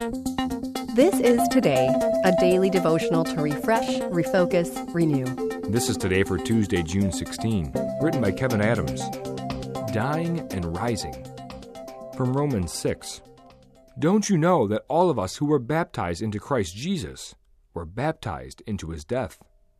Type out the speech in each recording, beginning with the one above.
This is Today, a daily devotional to refresh, refocus, renew. This is Today for Tuesday, June 16, written by Kevin Adams. Dying and rising. From Romans 6. Don't you know that all of us who were baptized into Christ Jesus were baptized into his death?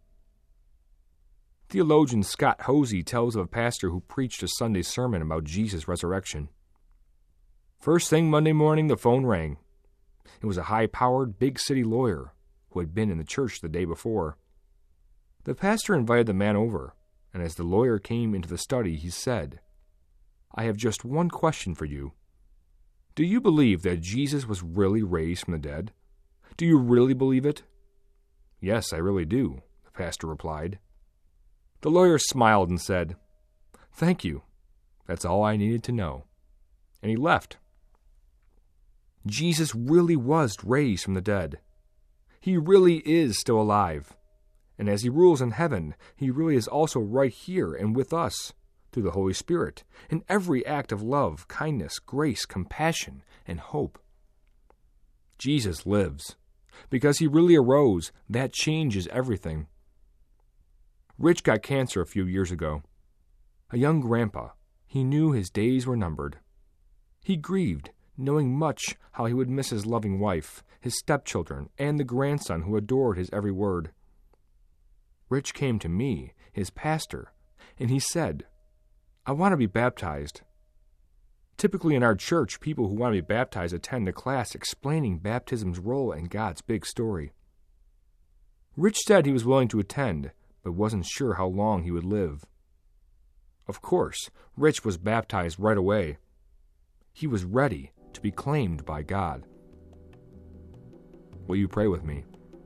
Theologian Scott Hosey tells of a pastor who preached a Sunday sermon about Jesus' resurrection. First thing Monday morning, the phone rang. It was a high-powered, big-city lawyer who had been in the church the day before. The pastor invited the man over, and as the lawyer came into the study, he said, "I have just one question for you. Do you believe that Jesus was really raised from the dead? Do you really believe it?" "Yes, I really do," the pastor replied. The lawyer smiled and said, "Thank you. That's all I needed to know." And he left. Jesus really was raised from the dead. He really is still alive. And as he rules in heaven, he really is also right here and with us through the Holy Spirit in every act of love, kindness, grace, compassion, and hope. Jesus lives. Because he really arose, that changes everything. Rich got cancer a few years ago. A young grandpa, he knew his days were numbered. He grieved, knowing much how he would miss his loving wife, his stepchildren, and the grandson who adored his every word. Rich came to me, his pastor, and he said, "I want to be baptized." Typically in our church, people who want to be baptized attend a class explaining baptism's role in God's big story. Rich said he was willing to attend, but wasn't sure how long he would live. Of course, Rich was baptized right away. He was ready to be claimed by God. Will you pray with me?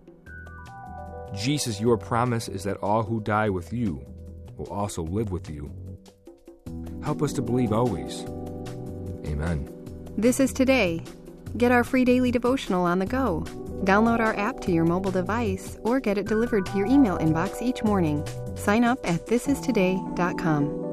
Jesus, your promise is that all who die with you will also live with you. Help us to believe always. Amen. This is Today. Get our free daily devotional on the go. Download our app to your mobile device or get it delivered to your email inbox each morning. Sign up at thisistoday.com.